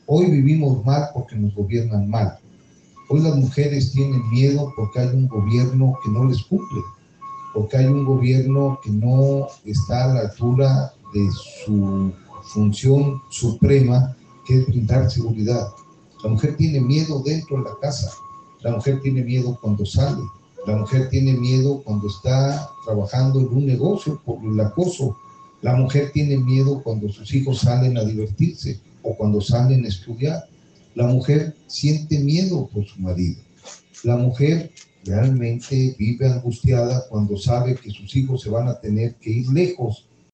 Hoy vivimos mal porque nos gobiernan mal. Hoy las mujeres tienen miedo porque hay un gobierno que no les cumple, porque hay un gobierno que no está a la altura de su función suprema, que es brindar seguridad. La mujer tiene miedo dentro de la casa, la mujer tiene miedo cuando sale, la mujer tiene miedo cuando está trabajando en un negocio por el acoso, la mujer tiene miedo cuando sus hijos salen a divertirse o cuando salen a estudiar. La mujer siente miedo por su marido. La mujer realmente vive angustiada cuando sabe que sus hijos se van a tener que ir lejos